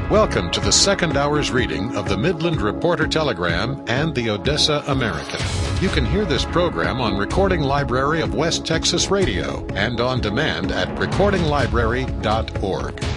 Welcome to the second hour's reading of the Midland Reporter Telegram and the Odessa American. You can hear this program on Recording Library of West Texas Radio and on demand at recordinglibrary.org.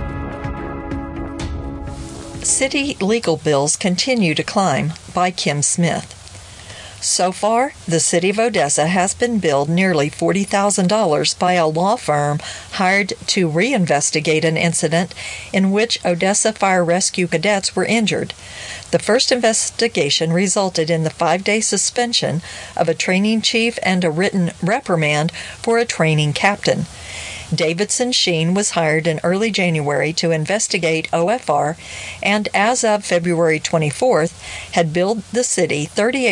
City legal bills continue to climb by Kim Smith. So far, the City of Odessa has been billed nearly $40,000 by a law firm hired to reinvestigate an incident in which Odessa fire rescue cadets were injured. The first investigation resulted in the 5-day suspension of a training chief and a written reprimand for a training captain. Davidson Sheen was hired in early January to investigate OFR and as of February 24th had billed the city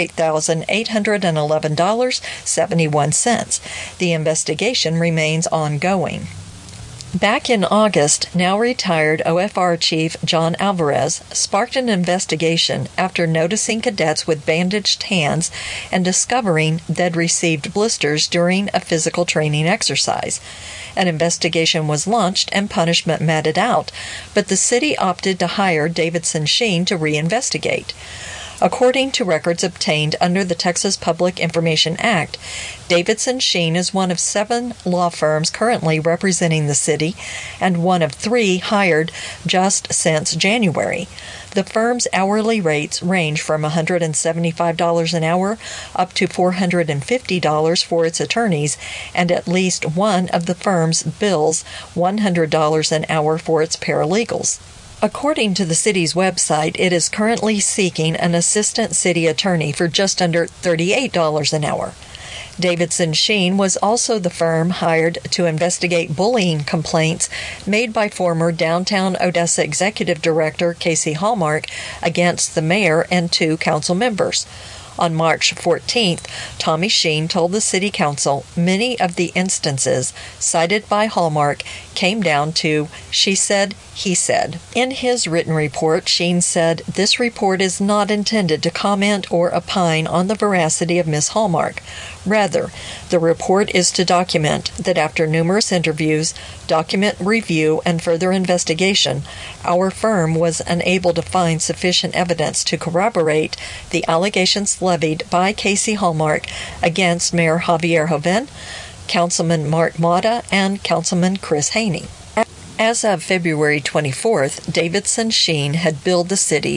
$38,811.71. The investigation remains ongoing. Back in August, now retired OFR Chief John Alvarez sparked an investigation after noticing cadets with bandaged hands and discovering they'd received blisters during a physical training exercise. An investigation was launched and punishment meted out, but the city opted to hire Davidson Sheen to reinvestigate. According to records obtained under the Texas Public Information Act, Davidson Sheen is one of 7 law firms currently representing the city and one of 3 hired just since January. The firm's hourly rates range from $175 an hour up to $450 for its attorneys, and at least one of the firms bills $100 an hour for its paralegals. According to the city's website, it is currently seeking an assistant city attorney for just under $38 an hour. Davidson Sheen was also the firm hired to investigate bullying complaints made by former Downtown Odessa Executive Director Casey Hallmark against the mayor and 2 council members. On March 14th, Tommy Sheen told the City Council many of the instances cited by Hallmark came down to she said, he said. In his written report, Sheen said, "This report is not intended to comment or opine on the veracity of Ms. Hallmark. Rather, the report is to document that after numerous interviews, document review, and further investigation, our firm was unable to find sufficient evidence to corroborate the allegations levied by Casey Hallmark against Mayor Javier Joven, Councilman Mark Mata, and Councilman Chris Haney." As of February 24th, Davidson Sheen had billed the city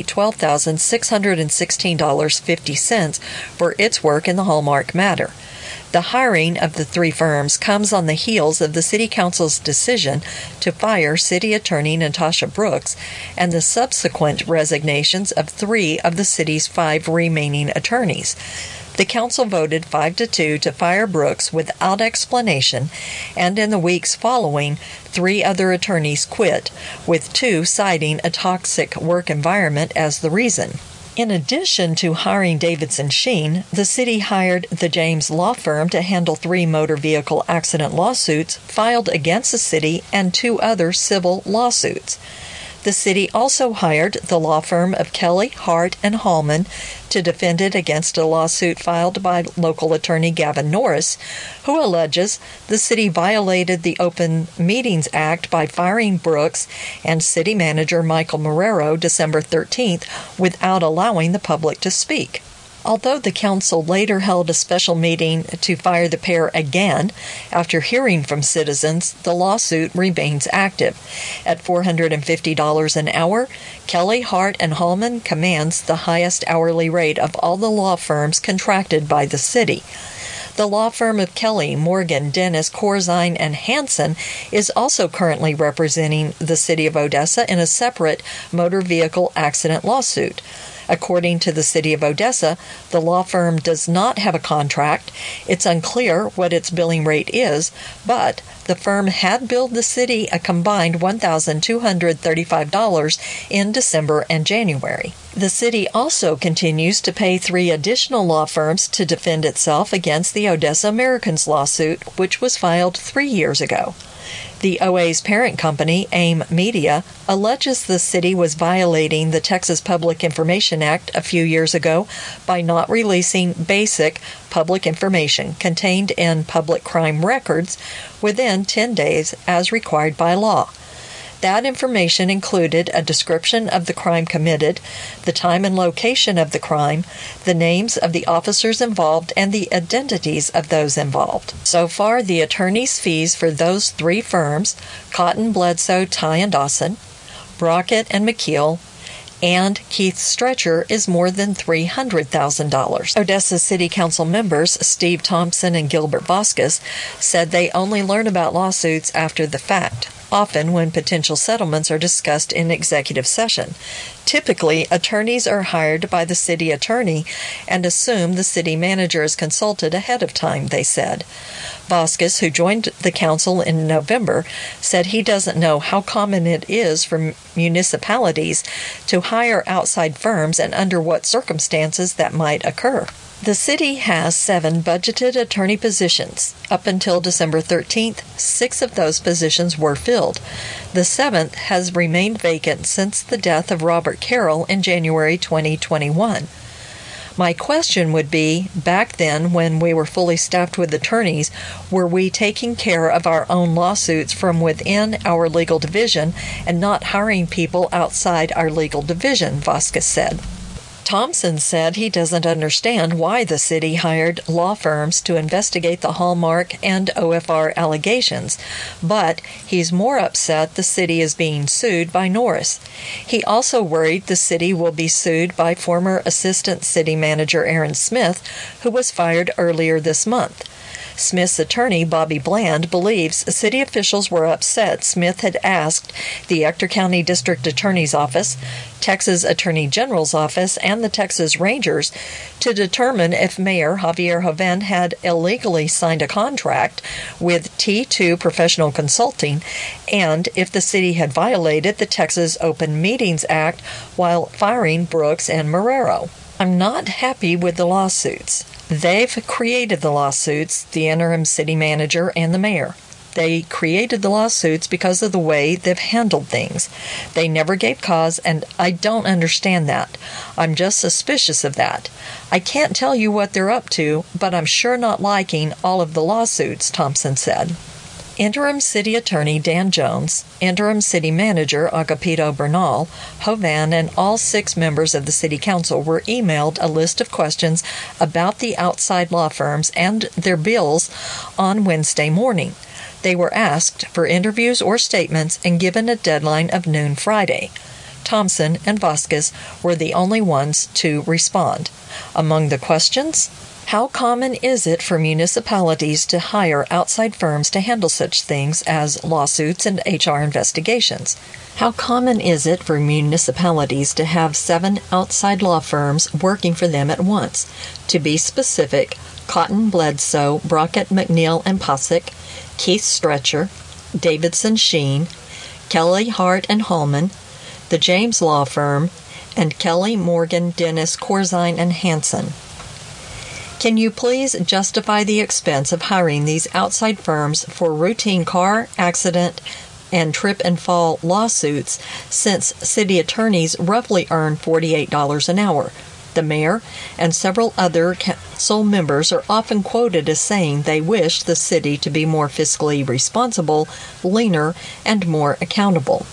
$12,616.50 for its work in the Hallmark matter. The hiring of the 3 firms comes on the heels of the City Council's decision to fire City Attorney Natasha Brooks and the subsequent resignations of 3 of the city's 5 remaining attorneys. The council voted 5-2 to fire Brooks without explanation, and in the weeks following, 3 other attorneys quit, with 2 citing a toxic work environment as the reason. In addition to hiring Davidson Sheen, the city hired the James Law Firm to handle 3 motor vehicle accident lawsuits filed against the city and 2 other civil lawsuits. The city also hired the law firm of Kelly, Hart, and Hallman to defend it against a lawsuit filed by local attorney Gavin Norris, who alleges the city violated the Open Meetings Act by firing Brooks and city manager Michael Marrero December 13th without allowing the public to speak. Although the council later held a special meeting to fire the pair again, after hearing from citizens, the lawsuit remains active. At $450 an hour, Kelly, Hart, and Hallman commands the highest hourly rate of all the law firms contracted by the city. The law firm of Kelly, Morgan, Dennis, Corzine, and Hansen is also currently representing the city of Odessa in a separate motor vehicle accident lawsuit. According to the City of Odessa, the law firm does not have a contract. It's unclear what its billing rate is, but the firm had billed the city a combined $1,235 in December and January. The city also continues to pay 3 additional law firms to defend itself against the Odessa Americans lawsuit, which was filed 3 years ago. The OA's parent company, AIM Media, alleges the city was violating the Texas Public Information Act a few years ago by not releasing basic public information contained in public crime records within 10 days as required by law. That information included a description of the crime committed, the time and location of the crime, the names of the officers involved, and the identities of those involved. So far, the attorney's fees for those three firms, Cotton, Bledsoe, Ty & Dawson, Brockett and McKeel, and Keith Stretcher, is more than $300,000. Odessa City Council members Steve Thompson and Gilbert Vasquez said they only learn about lawsuits after the fact, often when potential settlements are discussed in executive session. Typically, attorneys are hired by the city attorney and assume the city manager is consulted ahead of time, they said. Vasquez, who joined the council in November, said he doesn't know how common it is for municipalities to hire outside firms and under what circumstances that might occur. The city has 7 budgeted attorney positions. Up until December 13th, 6 of those positions were filled. The 7th has remained vacant since the death of Robert Carroll in January 2021. My question would be, back then when we were fully staffed with attorneys, were we taking care of our own lawsuits from within our legal division and not hiring people outside our legal division, Vasquez said. Thompson said he doesn't understand why the city hired law firms to investigate the Hallmark and OFR allegations, but he's more upset the city is being sued by Norris. He also worried the city will be sued by former Assistant City Manager Aaron Smith, who was fired earlier this month. Smith's attorney, Bobby Bland, believes city officials were upset Smith had asked the Ector County District Attorney's Office, Texas Attorney General's Office, and the Texas Rangers to determine if Mayor Javier Joven had illegally signed a contract with T2 Professional Consulting and if the city had violated the Texas Open Meetings Act while firing Brooks and Marrero. I'm not happy with the lawsuits. They've created the lawsuits, the interim city manager and the mayor. They created the lawsuits because of the way they've handled things. They never gave cause, and I don't understand that. I'm just suspicious of that. I can't tell you what they're up to, but I'm sure not liking all of the lawsuits, Thompson said. Interim City Attorney Dan Jones, Interim City Manager Agapito Bernal, Joven, and all 6 members of the City Council were emailed a list of questions about the outside law firms and their bills on Wednesday morning. They were asked for interviews or statements and given a deadline of noon Friday. Thompson and Vasquez were the only ones to respond. Among the questions, how common is it for municipalities to hire outside firms to handle such things as lawsuits and HR investigations? How common is it for municipalities to have 7 outside law firms working for them at once? To be specific, Cotton, Bledsoe, Brockett, McNeil, and Posick, Keith Stretcher, Davidson Sheen, Kelly, Hart, and Hallman, the James Law Firm, and Kelly, Morgan, Dennis, Corzine, and Hansen. Can you please justify the expense of hiring these outside firms for routine car, accident, and trip and fall lawsuits since city attorneys roughly earn $48 an hour? The mayor and several other council members are often quoted as saying they wish the city to be more fiscally responsible, leaner, and more accountable.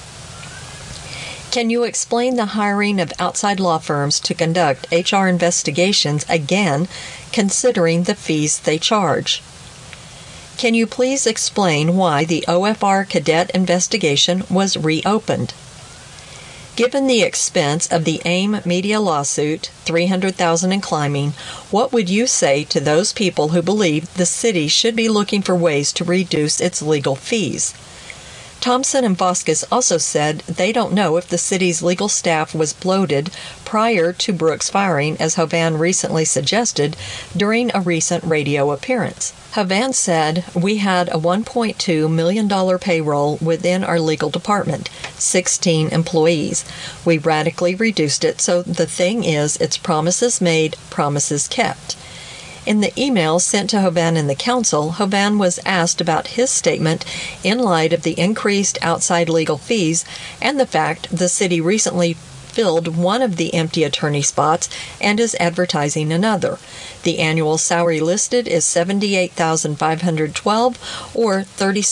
Can you explain the hiring of outside law firms to conduct HR investigations again, considering the fees they charge? Can you please explain why the OFR cadet investigation was reopened? Given the expense of the AIM media lawsuit, $300,000 and climbing, what would you say to those people who believe the city should be looking for ways to reduce its legal fees? Thompson and Vasquez also said they don't know if the city's legal staff was bloated prior to Brooks' firing, as Joven recently suggested during a recent radio appearance. Joven said, "We had a $1.2 million payroll within our legal department, 16 employees. We radically reduced it, so the thing is, it's promises made, promises kept." In the email sent to Joven and the council, Joven was asked about his statement in light of the increased outside legal fees and the fact the city recently filled one of the empty attorney spots and is advertising another. The annual salary listed is $78,512 or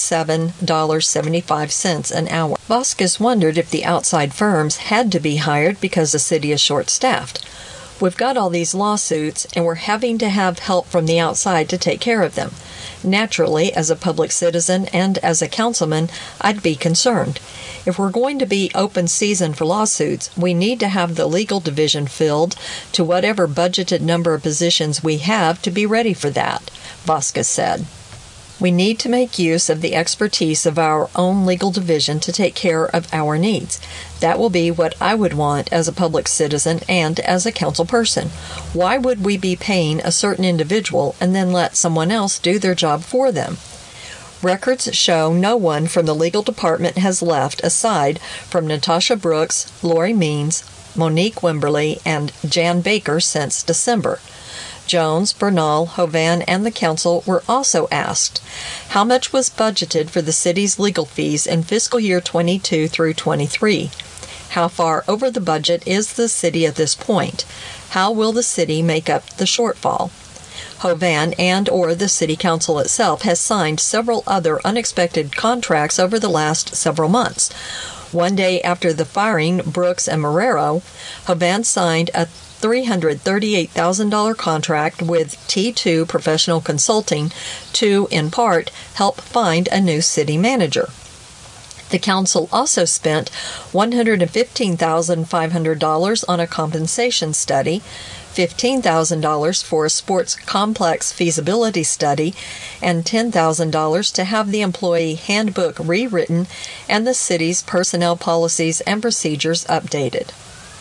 $37.75 an hour. Vasquez wondered if the outside firms had to be hired because the city is short-staffed. We've got all these lawsuits, and we're having to have help from the outside to take care of them. Naturally, as a public citizen and as a councilman, I'd be concerned. If we're going to be open season for lawsuits, we need to have the legal division filled to whatever budgeted number of positions we have to be ready for that, Vasquez said. We need to make use of the expertise of our own legal division to take care of our needs. That will be what I would want as a public citizen and as a council person. Why would we be paying a certain individual and then let someone else do their job for them? Records show no one from the legal department has left aside from Natasha Brooks, Lori Means, Monique Wimberly, and Jan Baker since December. Jones, Bernal, Hovan, and the council were also asked, how much was budgeted for the city's legal fees in fiscal year 22 through 23? How far over the budget is the city at this point? How will the city make up the shortfall? Hovan and or the city council itself has signed several other unexpected contracts over the last several months. One day after the firing Brooks and Marrero, Hovan signed a $338,000 contract with T2 Professional Consulting to, in part, help find a new city manager. The council also spent $115,500 on a compensation study, $15,000 for a sports complex feasibility study, and $10,000 to have the employee handbook rewritten and the city's personnel policies and procedures updated.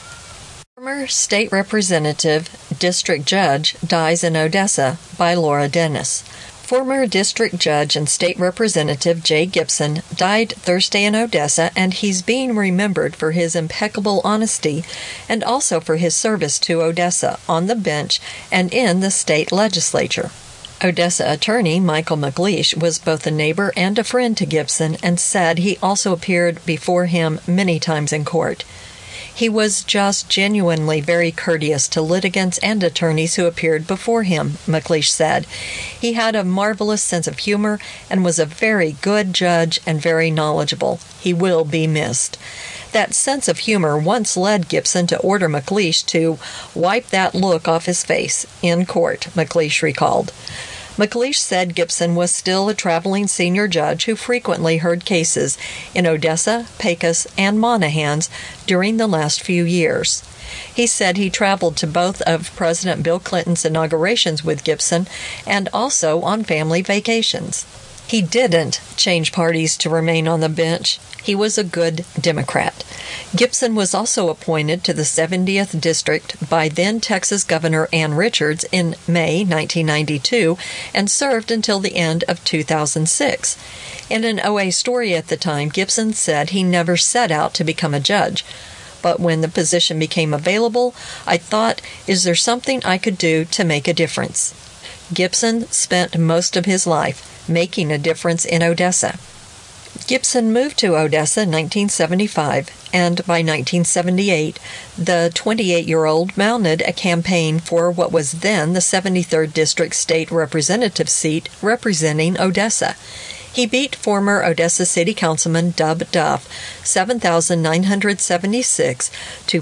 Former State Representative, District Judge, dies in Odessa by Laura Dennis. Former District Judge and State Representative Jay Gibson died Thursday in Odessa, and he's being remembered for his impeccable honesty and also for his service to Odessa on the bench and in the state legislature. Odessa attorney Michael McLeish was both a neighbor and a friend to Gibson and said he also appeared before him many times in court. He was just genuinely very courteous to litigants and attorneys who appeared before him, McLeish said. He had a marvelous sense of humor and was a very good judge and very knowledgeable. He will be missed. That sense of humor once led Gibson to order McLeish to wipe that look off his face in court, McLeish recalled. McLeish said Gibson was still a traveling senior judge who frequently heard cases in Odessa, Pecos, and Monahans during the last few years. He said he traveled to both of President Bill Clinton's inaugurations with Gibson and also on family vacations. He didn't change parties to remain on the bench. He was a good Democrat. Gibson was also appointed to the 70th District by then Texas Governor Ann Richards in May 1992 and served until the end of 2006. In an OA story at the time, Gibson said he never set out to become a judge. But when the position became available, I thought, is there something I could do to make a difference? Gibson spent most of his life making a difference in Odessa. Gibson moved to Odessa in 1975, and by 1978, the 28-year-old mounted a campaign for what was then the 73rd District State Representative seat representing Odessa. He beat former Odessa City Councilman Dub Duff 7,976 to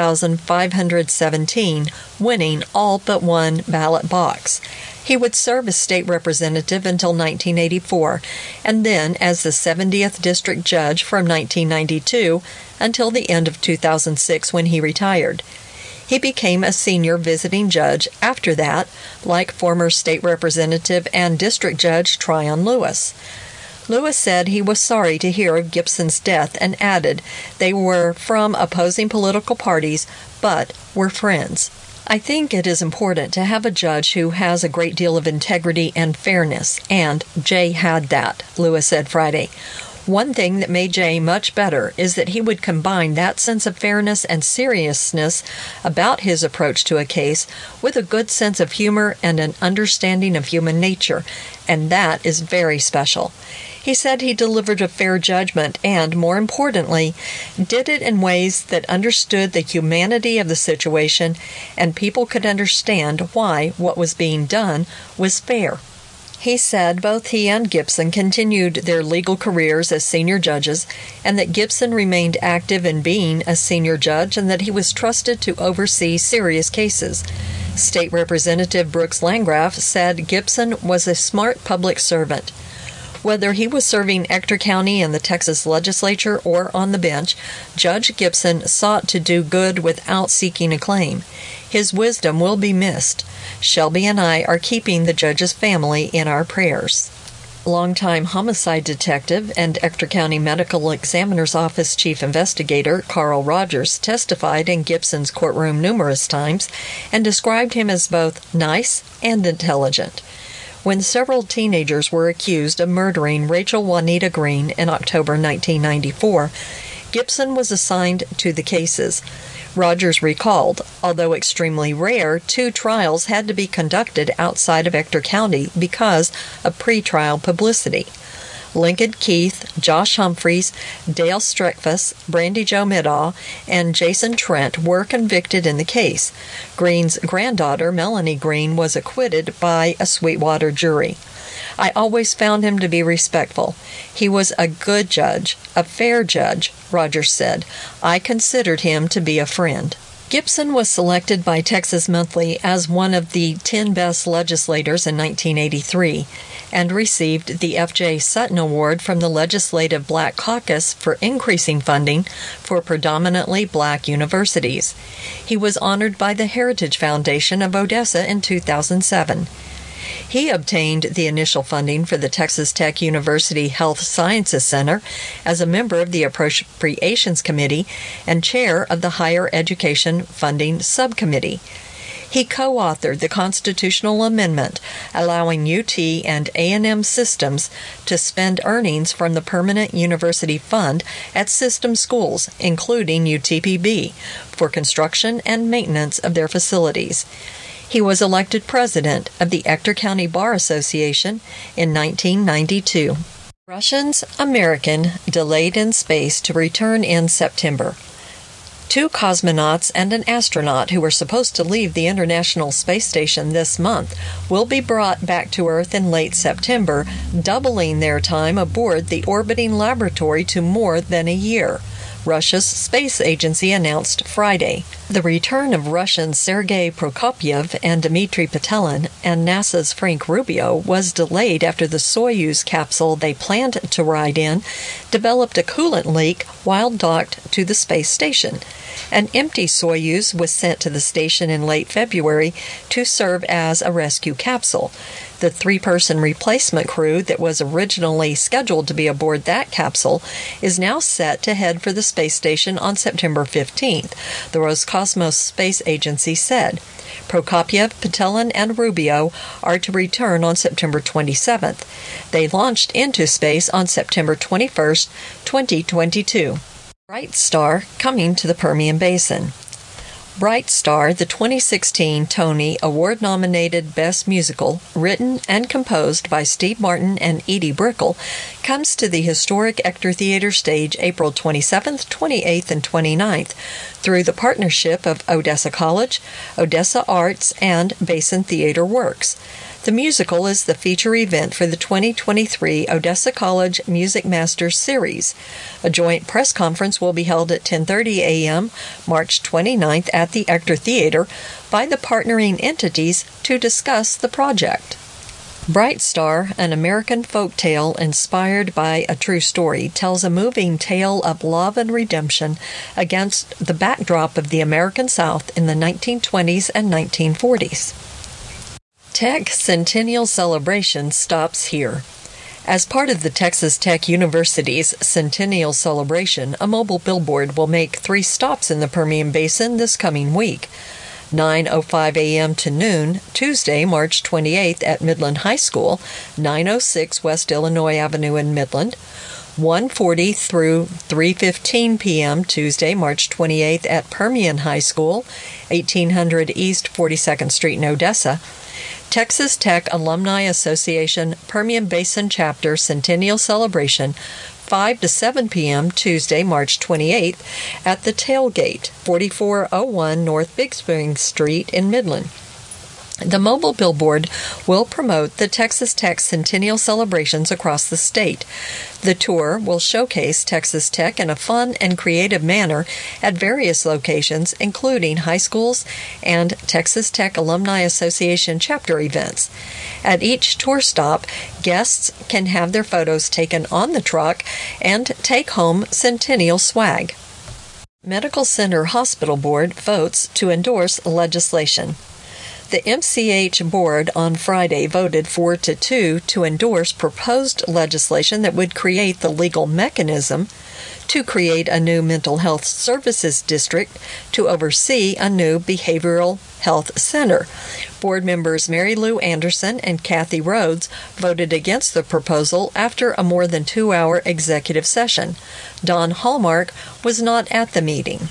5,517, winning all but one ballot box. He would serve as state representative until 1984, and then as the 70th District Judge from 1992 until the end of 2006 when he retired. He became a senior visiting judge after that, like former state representative and district judge Tryon Lewis. Lewis said he was sorry to hear of Gibson's death and added they were from opposing political parties, but were friends. I think it is important to have a judge who has a great deal of integrity and fairness, and Jay had that, Lewis said Friday. One thing that made Jay much better is that he would combine that sense of fairness and seriousness about his approach to a case with a good sense of humor and an understanding of human nature, and that is very special. He said he delivered a fair judgment and, more importantly, did it in ways that understood the humanity of the situation and people could understand why what was being done was fair. He said both he and Gibson continued their legal careers as senior judges, and that Gibson remained active in being a senior judge and that he was trusted to oversee serious cases. State Representative Brooks Landgraf said Gibson was a smart public servant. Whether he was serving Ector County in the Texas legislature or on the bench, Judge Gibson sought to do good without seeking acclaim. His wisdom will be missed. Shelby and I are keeping the judge's family in our prayers. Longtime homicide detective and Ector County Medical Examiner's Office Chief Investigator Carl Rogers testified in Gibson's courtroom numerous times and described him as both nice and intelligent. When several teenagers were accused of murdering Rachel Juanita Green in October 1994, Gibson was assigned to the cases. Rogers recalled, although extremely rare, 2 trials had to be conducted outside of Ector County because of pretrial publicity. Lincoln Keith, Josh Humphreys, Dale Streckfuss, Brandy Jo Middaugh, and Jason Trent were convicted in the case. Green's granddaughter, Melanie Green, was acquitted by a Sweetwater jury. I always found him to be respectful. He was a good judge, a fair judge, Rogers said. I considered him to be a friend. Gibson was selected by Texas Monthly as one of the 10 best legislators in 1983 and received the F.J. Sutton Award from the Legislative Black Caucus for increasing funding for predominantly black universities. He was honored by the Heritage Foundation of Odessa in 2007. He obtained the initial funding for the Texas Tech University Health Sciences Center as a member of the Appropriations Committee and chair of the Higher Education Funding Subcommittee. He co-authored the constitutional amendment allowing UT and A&M systems to spend earnings from the Permanent University Fund at system schools, including UTPB, for construction and maintenance of their facilities. He was elected president of the Ector County Bar Association in 1992. Russians, American, delayed in space to return in September. 2 cosmonauts and an astronaut who were supposed to leave the International Space Station this month will be brought back to Earth in late September, doubling their time aboard the orbiting laboratory to more than a year, Russia's space agency announced Friday. The return of Russian Sergei Prokopyev and Dmitry Petelin and NASA's Frank Rubio was delayed after the Soyuz capsule they planned to ride in developed a coolant leak while docked to the space station. An empty Soyuz was sent to the station in late February to serve as a rescue capsule. The 3-person replacement crew that was originally scheduled to be aboard that capsule is now set to head for the space station on September 15th, the Roscosmos Space Agency said. Prokopyev, Petelin, and Rubio are to return on September 27th. They launched into space on September 21st, 2022. Bright Star coming to the Permian Basin. Bright Star, the 2016 Tony Award-nominated Best Musical, written and composed by Steve Martin and Edie Brickell, comes to the historic Ector Theater stage April 27th, 28th, and 29th through the partnership of Odessa College, Odessa Arts, and Basin Theater Works. The musical is the feature event for the 2023 Odessa College Music Masters Series. A joint press conference will be held at 10:30 a.m. March 29th at the Ector Theater by the partnering entities to discuss the project. Bright Star, an American folk tale inspired by a true story, tells a moving tale of love and redemption against the backdrop of the American South in the 1920s and 1940s. Tech Centennial Celebration stops here. As part of the Texas Tech University's Centennial Celebration, a mobile billboard will make 3 stops in the Permian Basin this coming week. 9:05 a.m. to noon, Tuesday, March 28th at Midland High School, 906 West Illinois Avenue in Midland. 1:40 through 3:15 p.m. Tuesday, March 28th at Permian High School, 1800 East 42nd Street in Odessa. Texas Tech Alumni Association Permian Basin Chapter Centennial Celebration, 5 to 7 p.m. Tuesday, March 28th at the Tailgate, 4401 North Big Spring Street in Midland. The mobile billboard will promote the Texas Tech Centennial celebrations across the state. The tour will showcase Texas Tech in a fun and creative manner at various locations, including high schools and Texas Tech Alumni Association chapter events. At each tour stop, guests can have their photos taken on the truck and take home Centennial swag. Medical Center Hospital Board votes to endorse legislation. The MCH board on Friday voted 4-2 to endorse proposed legislation that would create the legal mechanism to create a new mental health services district to oversee a new behavioral health center. Board members Mary Lou Anderson and Kathy Rhodes voted against the proposal after a more than 2-hour executive session. Don Hallmark was not at the meeting.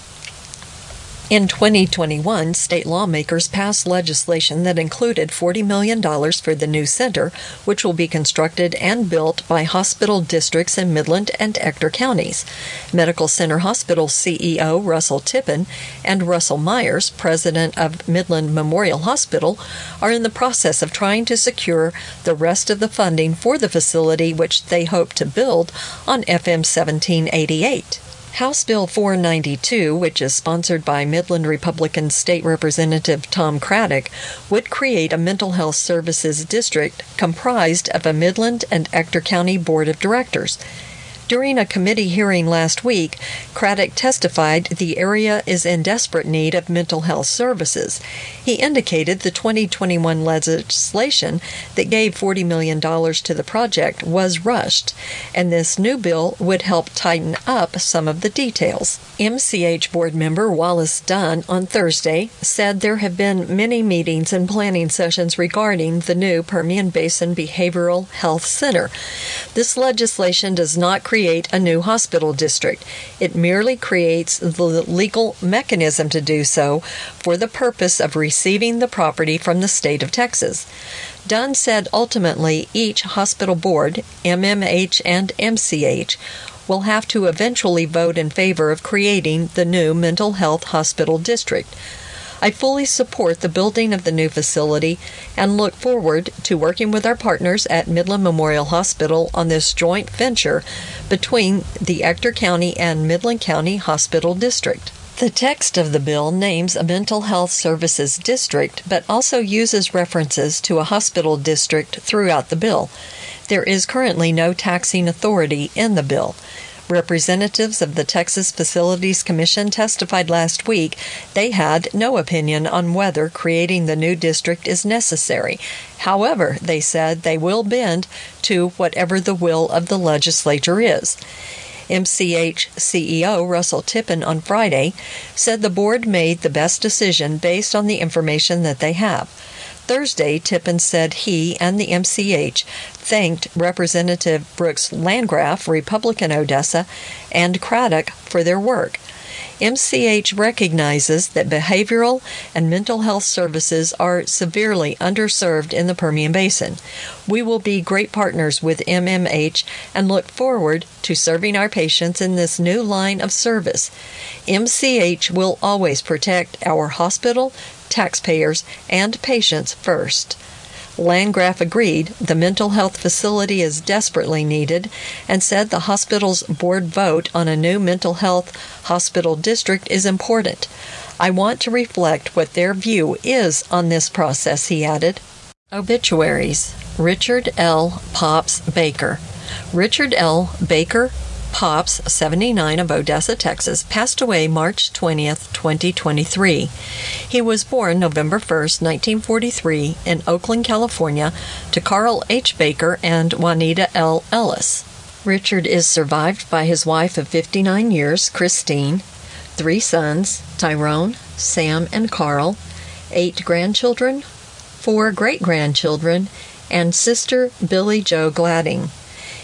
In 2021, state lawmakers passed legislation that included $40 million for the new center, which will be constructed and built by hospital districts in Midland and Ector counties. Medical Center Hospital CEO Russell Tippin and Russell Myers, president of Midland Memorial Hospital, are in the process of trying to secure the rest of the funding for the facility, which they hope to build on FM 1788. House Bill 492, which is sponsored by Midland Republican State Representative Tom Craddock, would create a mental health services district comprised of a Midland and Ector County Board of Directors. During a committee hearing last week, Craddock testified the area is in desperate need of mental health services. He indicated the 2021 legislation that gave $40 million to the project was rushed, and this new bill would help tighten up some of the details. MCH board member Wallace Dunn on Thursday said there have been many meetings and planning sessions regarding the new Permian Basin Behavioral Health Center. This legislation does not create a new hospital district. It merely creates the legal mechanism to do so for the purpose of receiving the property from the state of Texas. Dunn said ultimately each hospital board, MMH and MCH, will have to eventually vote in favor of creating the new mental health hospital district. I fully support the building of the new facility and look forward to working with our partners at Midland Memorial Hospital on this joint venture between the Ector County and Midland County Hospital District. The text of the bill names a mental health services district, but also uses references to a hospital district throughout the bill. There is currently no taxing authority in the bill. Representatives of the Texas Facilities Commission testified last week they had no opinion on whether creating the new district is necessary. However, they said they will bend to whatever the will of the legislature is. MCH CEO Russell Tippin on Friday said the board made the best decision based on the information that they have. Thursday, Tippin said he and the MCH thanked Representative Brooks Landgraf, Republican Odessa, and Craddock for their work. MCH recognizes that behavioral and mental health services are severely underserved in the Permian Basin. We will be great partners with MMH and look forward to serving our patients in this new line of service. MCH will always protect our hospital, taxpayers, and patients first. Landgraf agreed the mental health facility is desperately needed and said the hospital's board vote on a new mental health hospital district is important. I want to reflect what their view is on this process, he added. Obituaries. Richard L. Pops Baker. Richard L. Baker Pops, 79, of Odessa, Texas, passed away March 20th, 2023. He was born November 1st, 1943, in Oakland, California, to Carl H. Baker and Juanita L. Ellis. Richard is survived by his wife of 59 years, Christine, 3 sons, Tyrone, Sam, and Carl, 8 grandchildren, 4 great-grandchildren, and sister Billy Jo Gladding.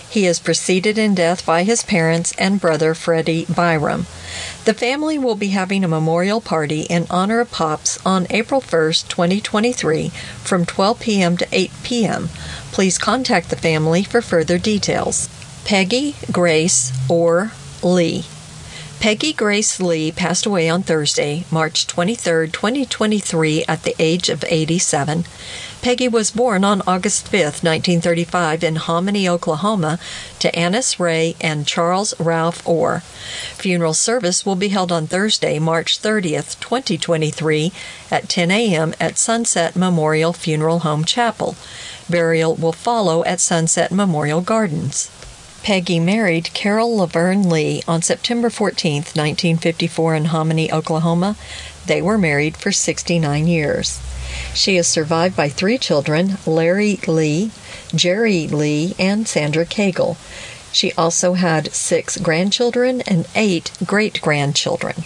He is preceded in death by his parents and brother Freddie Byram. The family will be having a memorial party in honor of Pops on April 1st, 2023 from 12 p.m. to 8 p.m. Please contact the family for further details. Peggy Grace Orr Lee. Peggy Grace Lee passed away on Thursday, March 23, 2023, at the age of 87. Peggy was born on August 5, 1935, in Hominy, Oklahoma, to Annis Ray and Charles Ralph Orr. Funeral service will be held on Thursday, March 30, 2023, at 10 a.m. at Sunset Memorial Funeral Home Chapel. Burial will follow at Sunset Memorial Gardens. Peggy married Carol Laverne Lee on September 14, 1954 in Hominy, Oklahoma. They were married for 69 years. She is survived by 3 children, Larry Lee, Jerry Lee, and Sandra Cagle. She also had 6 grandchildren and 8 great-grandchildren.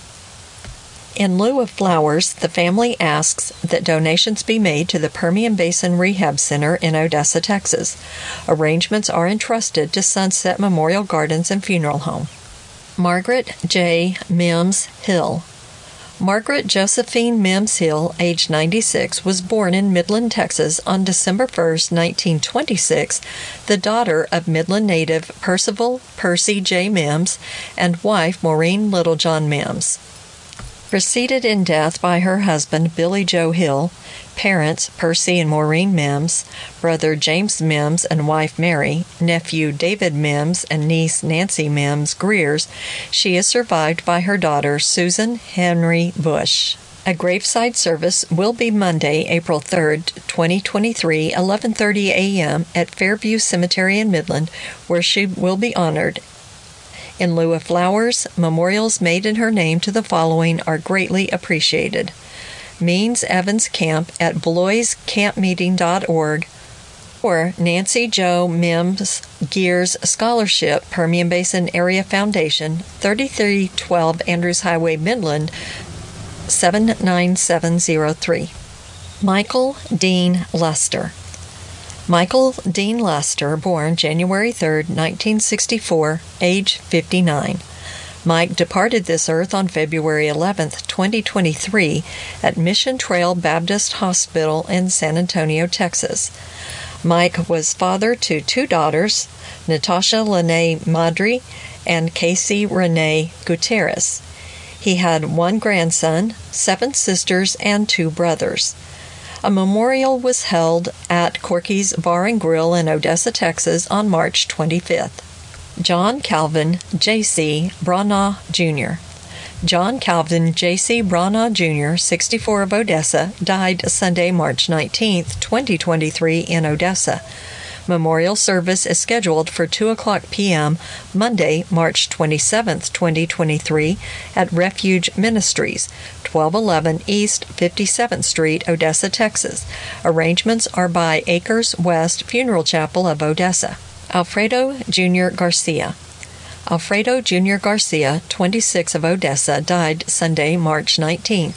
In lieu of flowers, the family asks that donations be made to the Permian Basin Rehab Center in Odessa, Texas. Arrangements are entrusted to Sunset Memorial Gardens and Funeral Home. Margaret J. Mims Hill. Margaret Josephine Mims Hill, age 96, was born in Midland, Texas on December 1, 1926, the daughter of Midland native Percival Percy J. Mims and wife Maureen Littlejohn Mims. Preceded in death by her husband Billy Joe Hill, parents Percy and Maureen Mims, brother James Mims and wife Mary, nephew David Mims and niece Nancy Mims Greers, she is survived by her daughter Susan Henry Bush. A graveside service will be Monday, April 3, 2023, 11:30 a.m. at Fairview Cemetery in Midland, where she will be honored. In lieu of flowers, memorials made in her name to the following are greatly appreciated. Means Evans Camp at bloiscampmeeting.org or Nancy Jo Mims Gears Scholarship, Permian Basin Area Foundation, 3312 Andrews Highway, Midland, 79703. Michael Dean Lester. Michael Dean Lester, born January 3, 1964, age 59. Mike departed this earth on February 11, 2023, at Mission Trail Baptist Hospital in San Antonio, Texas. Mike was father to 2 daughters, Natasha Lene Madri and Casey Renee Gutierrez. He had 1 grandson, 7 sisters, and 2 brothers. A memorial was held at Corky's Bar and Grill in Odessa, Texas on March 25th. John Calvin J.C. Brana, Jr. John Calvin J.C. Brana, Jr., 64 of Odessa, died Sunday, March 19th, 2023 in Odessa. Memorial service is scheduled for 2:00 p.m. Monday, March 27, 2023, at Refuge Ministries, 1211 East 57th Street, Odessa, Texas. Arrangements are by Acres West Funeral Chapel of Odessa. Alfredo Jr. Garcia. Alfredo Jr. Garcia, 26 of Odessa, died Sunday, March 19,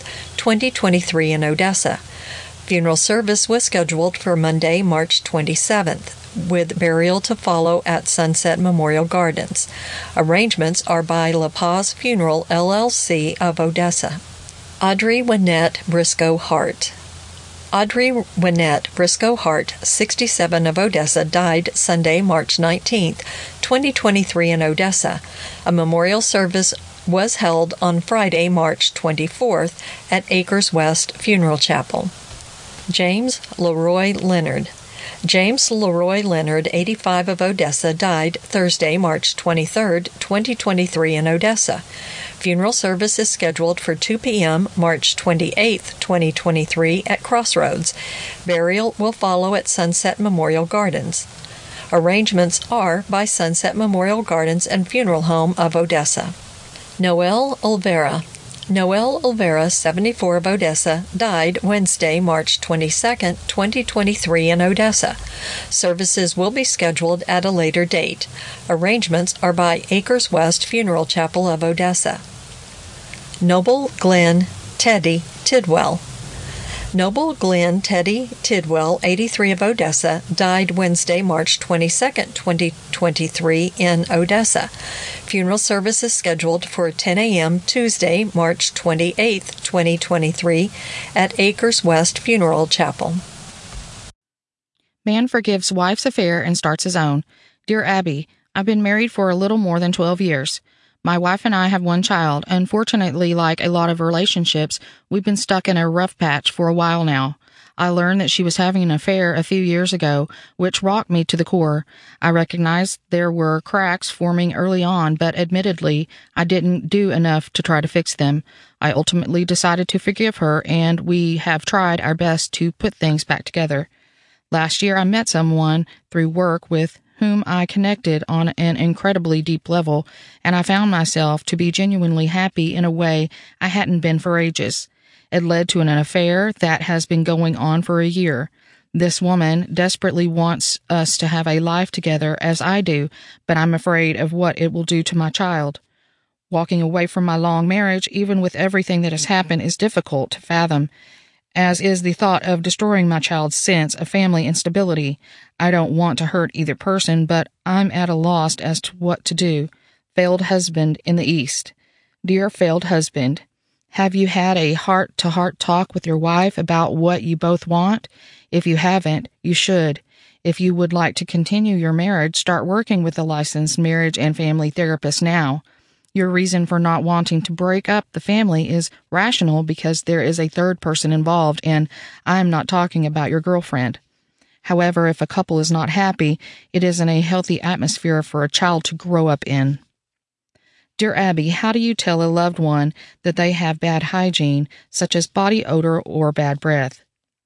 2023 in Odessa. Funeral service was scheduled for Monday, March 27th, with burial to follow at Sunset Memorial Gardens. Arrangements are by La Paz Funeral, LLC of Odessa. Audrey Winnette Briscoe Hart. Audrey Winnette Briscoe Hart, 67 of Odessa, died Sunday, March 19, 2023 in Odessa. A memorial service was held on Friday, March 24th at Acres West Funeral Chapel. James Leroy Leonard. James Leroy Leonard, 85 of Odessa, died Thursday, March 23, 2023 in Odessa. Funeral service is scheduled for 2 p.m. March 28, 2023 at Crossroads. Burial will follow at Sunset Memorial Gardens. Arrangements are by Sunset Memorial Gardens and Funeral Home of Odessa. Noel Olvera. Noel Olvera, 74 of Odessa, died Wednesday, March 22, 2023 in Odessa. Services will be scheduled at a later date. Arrangements are by Acres West Funeral Chapel of Odessa. Noble Glenn Teddy Tidwell. Noble Glenn Teddy Tidwell, 83 of Odessa, died Wednesday, March 22, 2023 in Odessa. Funeral service is scheduled for 10 a.m. Tuesday, March 28, 2023 at Acres West Funeral Chapel. Man forgives wife's affair and starts his own. Dear Abby, I've been married for a little more than 12 years. My wife and I have one child. Unfortunately, like a lot of relationships, we've been stuck in a rough patch for a while now. I learned that she was having an affair a few years ago, which rocked me to the core. I recognized there were cracks forming early on, but admittedly, I didn't do enough to try to fix them. I ultimately decided to forgive her, and we have tried our best to put things back together. Last year, I met someone through work with whom I connected on an incredibly deep level, and I found myself to be genuinely happy in a way I hadn't been for ages. It led to an affair that has been going on for a year. This woman desperately wants us to have a life together, as I do, but I'm afraid of what it will do to my child. Walking away from my long marriage, even with everything that has happened, is difficult to fathom, as is the thought of destroying my child's sense of family and stability. I don't want to hurt either person, but I'm at a loss as to what to do. Failed husband in the East. Dear failed husband, have you had a heart-to-heart talk with your wife about what you both want? If you haven't, you should. If you would like to continue your marriage, start working with a licensed marriage and family therapist now. Your reason for not wanting to break up the family is rational because there is a third person involved, and I'm not talking about your girlfriend. However, if a couple is not happy, it isn't a healthy atmosphere for a child to grow up in. Dear Abby, how do you tell a loved one that they have bad hygiene, such as body odor or bad breath?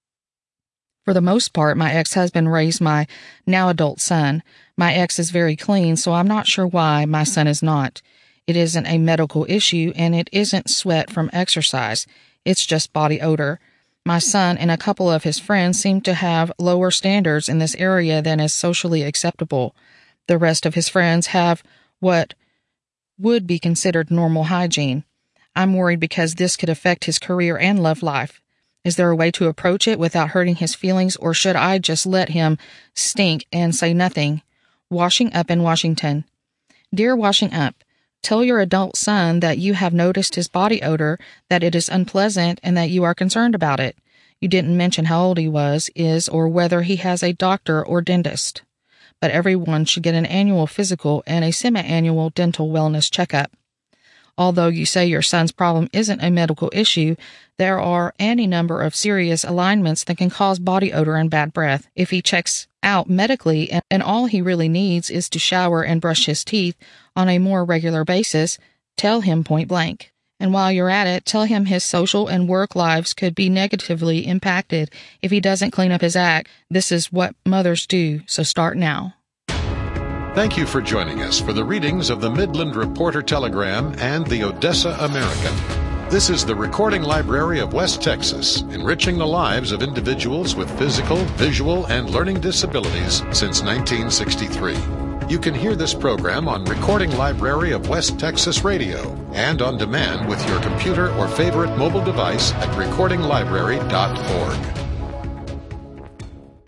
For the most part, my ex-husband raised my now adult son. My ex is very clean, so I'm not sure why my son is not. It isn't a medical issue, and it isn't sweat from exercise. It's just body odor. My son and a couple of his friends seem to have lower standards in this area than is socially acceptable. The rest of his friends have what would be considered normal hygiene. I'm worried because this could affect his career and love life. Is there a way to approach it without hurting his feelings, or should I just let him stink and say nothing? Washing Up in Washington. Dear Washing Up, tell your adult son that you have noticed his body odor, that it is unpleasant, and that you are concerned about it. You didn't mention how old he is, or whether he has a doctor or dentist. But everyone should get an annual physical and a semi-annual dental wellness checkup. Although you say your son's problem isn't a medical issue, there are any number of serious alignments that can cause body odor and bad breath. If he checks out medically and all he really needs is to shower and brush his teeth on a more regular basis, tell him point blank. And while you're at it, tell him his social and work lives could be negatively impacted if he doesn't clean up his act. This is what mothers do, so start now. Thank you for joining us for the readings of the Midland Reporter Telegram and the Odessa American. This is the Recording Library of West Texas, enriching the lives of individuals with physical, visual, and learning disabilities since 1963. You can hear this program on Recording Library of West Texas Radio and on demand with your computer or favorite mobile device at recordinglibrary.org.